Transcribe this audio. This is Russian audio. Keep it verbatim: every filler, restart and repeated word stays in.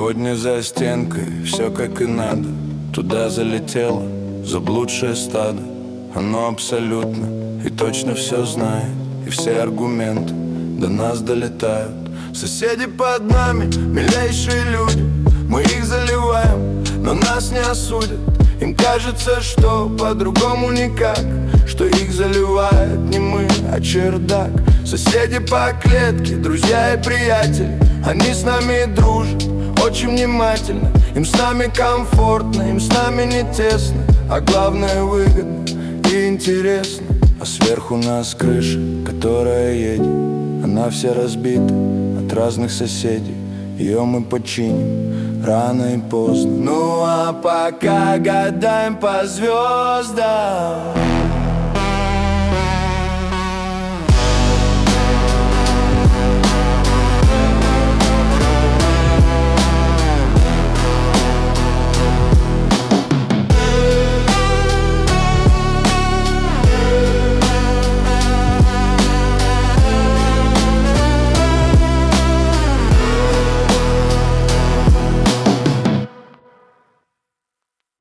Сегодня за стенкой все как и надо. Туда залетело заблудшее стадо. Оно абсолютно и точно все знает, и все аргументы до нас долетают. Соседи под нами, милейшие люди, мы их заливаем, но нас не осудят. Им кажется, что по-другому никак, что их заливает не мы, а чердак. Соседи по клетке, друзья и приятели, они с нами дружат очень внимательно. Им с нами комфортно, им с нами не тесно, а главное выгодно и интересно. А сверху нас крыша, которая едет, она вся разбита от разных соседей. Ее мы починим рано и поздно. Ну а пока гадаем по звездам,